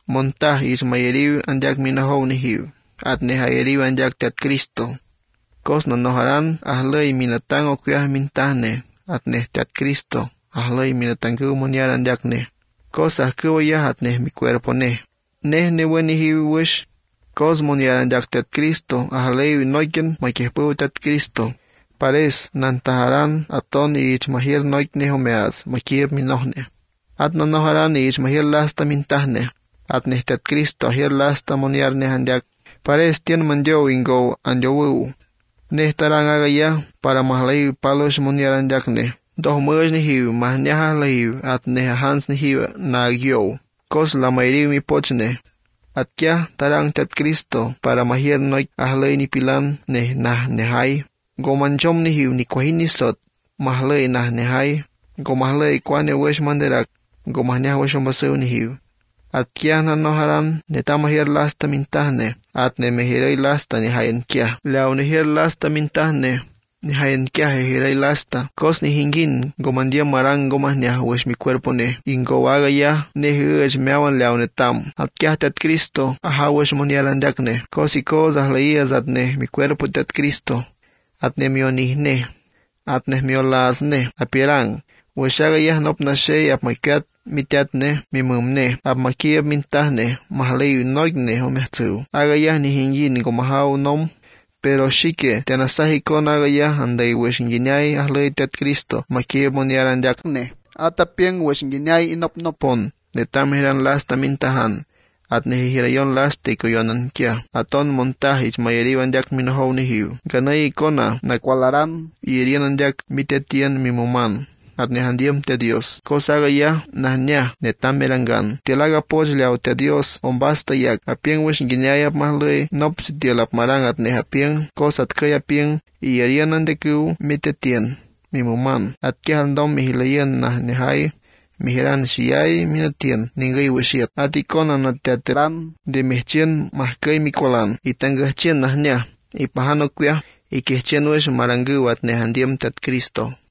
montah ich mayeriw andiak minahow nihiw, atnej ayeriw andiak tat Cristo. Kos nanoharan ahlay minatang okyah mintahne, atnej tat Cristo, ahlay minatanguw monyar andiakne. Kos ahkuwayah atnej mi cuerpo ne. Neh newen wish, kos monyar andiak tat Cristo, ahlay noiken maykehpuw tat Cristo. Pares nantaharan aton ich mahir noik nehomeaz makieb minohne. At nanoharan ich mahir lasta mintahne, atnej tat Cristo ahir lasta monyar nehandiak. Pares tien mandyow ingow anyowu. Neh tarang agaya para mahlay palos monyar andiakne. Doh muj nihiw mahnyahah lahiw at nehahans nihiw nagyow. Kos la mayriw mi pochne. At kya tarang tat Cristo para mahir noik ahlay ni pilan neh nah nehay. Gomanchom nihiw ni kwahinisot mahlay nah nehay. Gomahlay kwane wesh manderak. Gomahnyah wesh ombasew nihiw. At kya nanoharan netamahir lasta mintahne. At nemehiray lasta nihayen kya. Leaw nehir lasta mintahne. Nihayen kya hehiray lasta. Kos nihingin gomandia marang gomahnyah wesh mi cuerpo ne. Ingowaga ya nehuj meawan leaw netam. At kya tat Cristo aha wesh monyarandiakne. Kos ikos ahlayas at ne mi cuerpo tat Cristo. At ne mionihne. At ne miolazne. Apirang. Weshaga ya nop nashay ap makat mitiatne mimumne. Ap makiab mintahne. Mahlay noigne homehtu. Agaya nihingin gomahaw nom. Pero shike tenasahi kon agaya anday weshinginyay ahlay tat Cristo makiab monyarandiakne. Atapiang weshinginyay inopnopon. Netamhiran lasta mintahan. At nehihirayon lasta ikoyonan kya. Aton montah ich mayeriwan diak minohow nihiw. Ganay ikona nakwalaran irianan diak mitetian mimuman. At nehandiam te Dios. Kosaga ya nahnya netamerangan. Tilaga pojliaw te Dios ombasta yak. Apiang wish ginyayap mahlay nop sitialap marang at nehapiang. Kosat kaya piang irianan deku mitetian mimuman. At kihandom mihilayan nah nehay. Mihiran siyay minatian ningay wisiat. At ikona na teateran de mihchien mahkay mikolan. Itanggahchien nahnya. Ipahanok kuya ikihchien wish maranggu at nehandiam tat Cristo.